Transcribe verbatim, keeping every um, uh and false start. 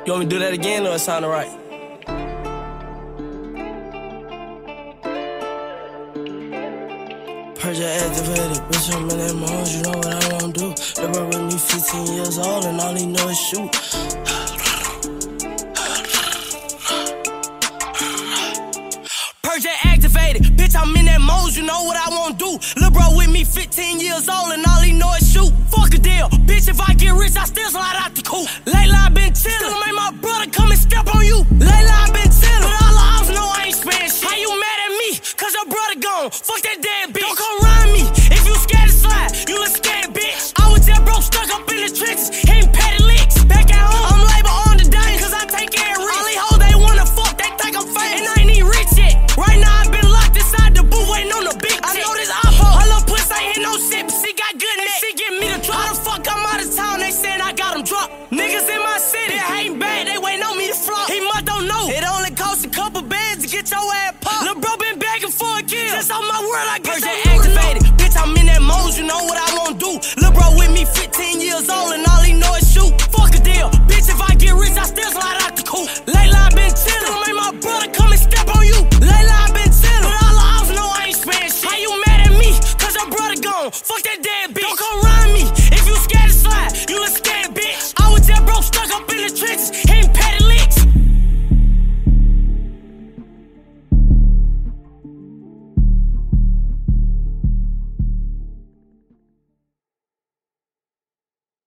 You want me to do that again or it sounded right? Purge activated, bitch, I'm in that mode, you know what I wanna do. The bro with me fifteen years old and all he know is shoot. Purge activated, bitch, I'm in that mode, you know what I wanna do. Lil' bro with me fifteen years old and all he know is shoot. Fuck a deal, bitch, if I get rich, I still slide out the coop. Lately I been chillin', still make my brother come and step on you. Lately I been chillin', but all the ops know I ain't spend shit. How you mad at me? Cause your brother gone, fuck that damn bitch. Don't come run me, if you scared to slide, you look scared, bitch. I was just broke, stuck up in the trenches, ain't petty licks. Back at home, I'm labor on the dime, cause I take care of rich. All these hoes, they wanna fuck, they think I'm fake, and I ain't even rich yet. Right now, I been locked inside the booth, waiting on the big I know this oppo, her little pussy ain't hit no shit, but she got good neck. She get me the drop. How the fuck I'm out of town, they saying I got them dropped. Niggas in my city, they hating bad, they waiting on me to flop. He must don't know, it only cost a couple bands to get your ass popped. Lil' bro been begging for a kill, just on my word, I get your